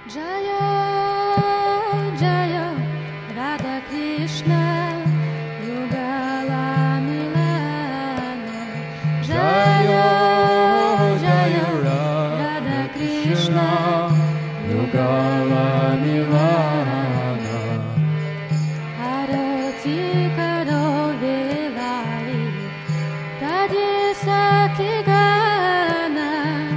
Jaya Jaya Radha Krishna Yugala Milana Jaya Jaya Radha Krishna Yugala Milana Arati Karo Velari Tadi Sakhi Gana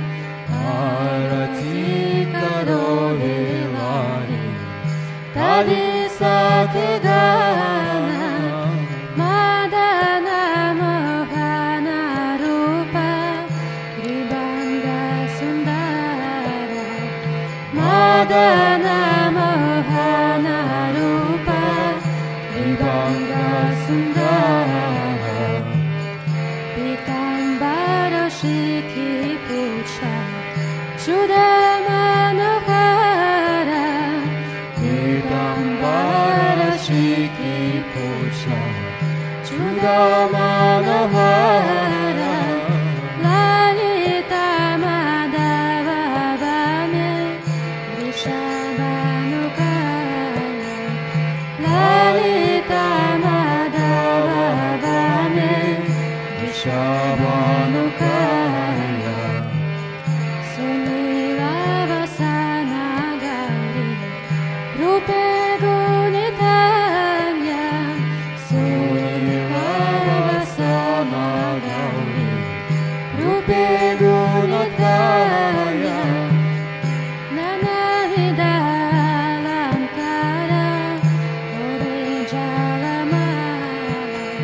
Arati Karo Velari Tadi Sakhi Gana Madana Mohana Rupa Vibhanga Sundara Madana Mohana Rupa Vibhanga Sundara Pitambara Shikhi Pucha Chudamanohara Pitambara Shikhi Pucha Chudamanohara Lalita Madhava Vame Vishabhanukaya Lalita Madhava Vame Vishabhanukaya Sunivavasana Gauri Rupe Gunitanya Sunivavasana Gauri Rupe Gunitanya Nanavida Alamkara Ore Jalamala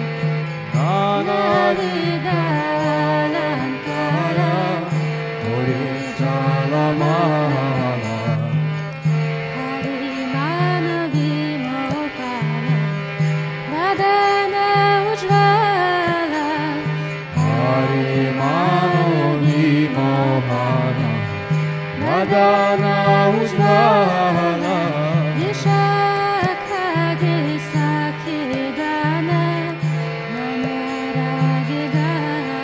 Nanavida Alamkara Ore Jalamala Harimana Vimopana Vadana Ujvala Harimana Vimopana Vadana Ujvala Vishakha Sakhi Gana Namaragi Gaya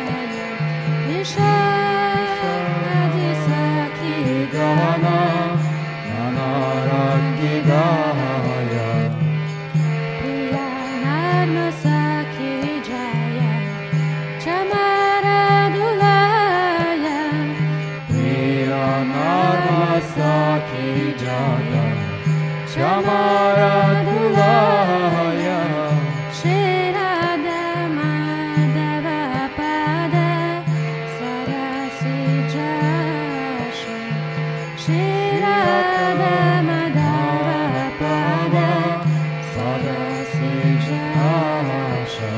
Vishakha Sakhi Gana Namaragi Gaya Priya Narma Sakhi Jaya Chamara Dulaya Priya Narma Sakhi Jaya Chamara Dulaya Shri Radha Madhava Pada Sarasi Jasha Shri Radha Madhava Pada Sarasi Jasha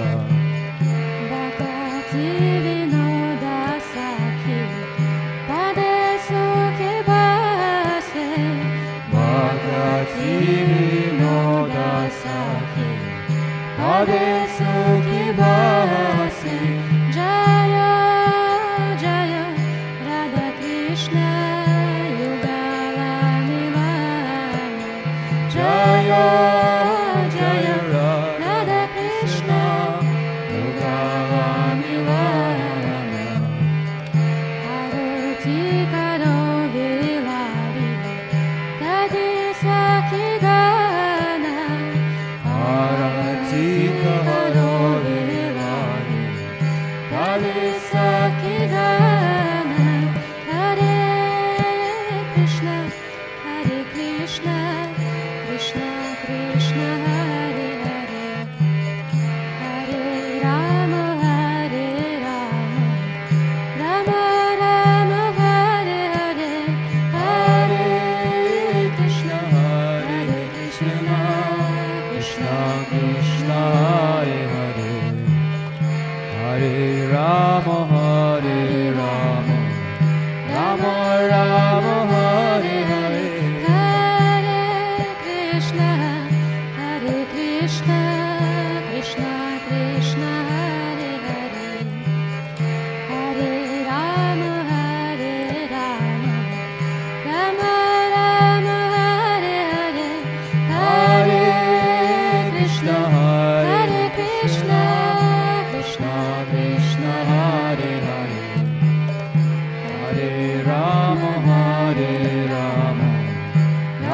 Bhakti Vinoda Sakhi Pade Sukhi Bhase Bhakti Vinoda Sakhi Pade Sukhi Bhase Jaya Jaya Radha Krishna Yugala Nivana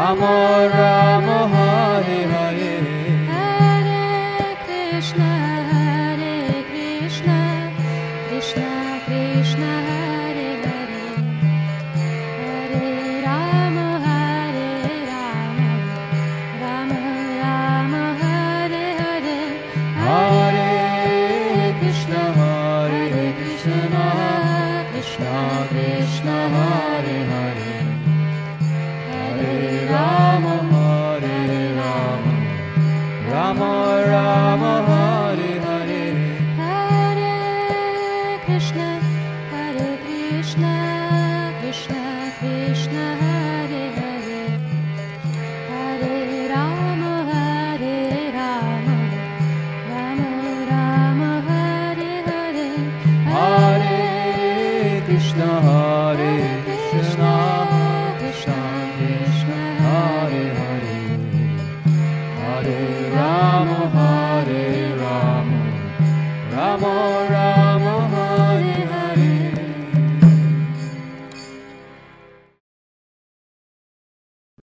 Rama Rama Hare Hare Hare Krishna, Krishna Krishna, Hare Hare, Hare Rama, Rama Rama, Hare Hare, Hare Krishna, Krishna Krishna, Hare Hare, Hare Rama, Rama Rama, Hare Hare, Hare Krishna, Krishna Krishna, Hare Hare, Hare Rama, Rama Rama, Hare Hare, Hare Krishna, Krishna Krishna, Hare Hare, Hare Rama, Rama Rama,